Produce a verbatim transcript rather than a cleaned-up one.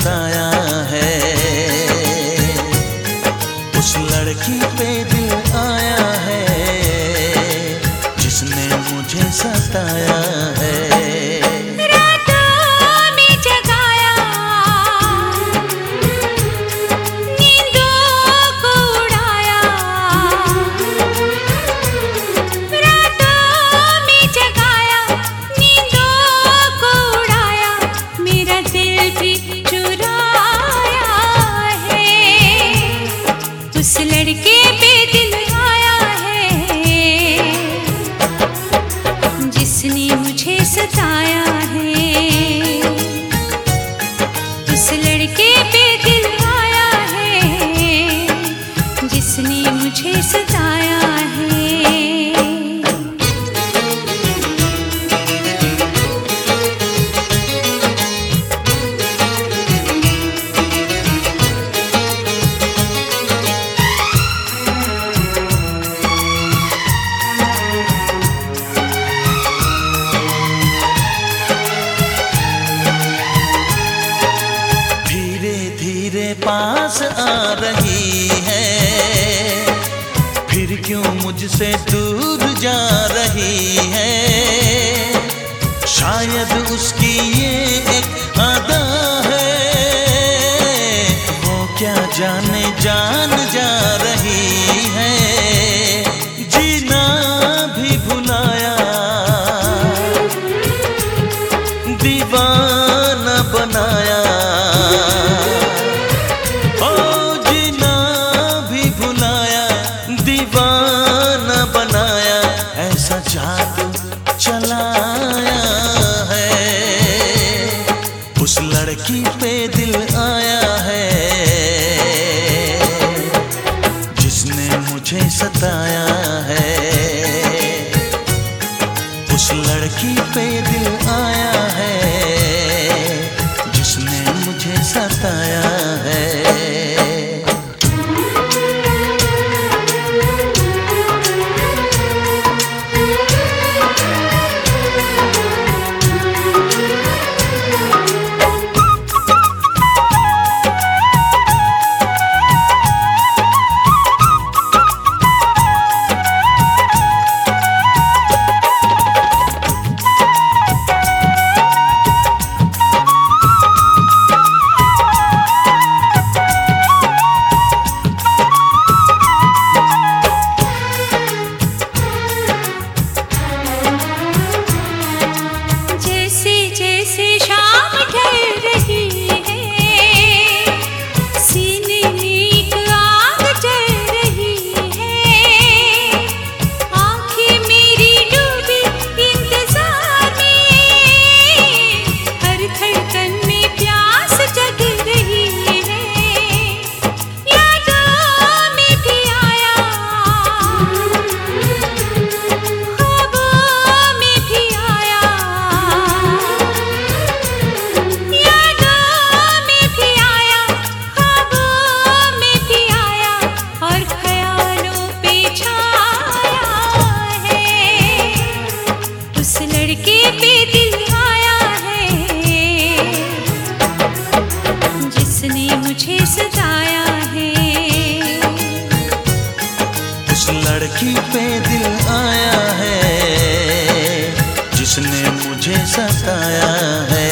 सताया है। उस लड़की पे दिल आया है जिसने मुझे सताया है। उस लड़के पे दिल आया है जिसने मुझे सताया है। उस लड़के पे दिल आया है जिसने मुझे सताया है। पास आ रही है फिर क्यों मुझसे दूर जा रही है। शायद उसकी ये एक अदा है, वो क्या जाने जान जा रही है। जीना भी भुलाया, दीवाना बनाया। जादू चलाया है, उस लड़की पे दिल आया है जिसने मुझे सताया है। उस लड़की पे दिल आया है जिसने मुझे सताया है। लड़की पे दिल आया है जिसने मुझे सताया है।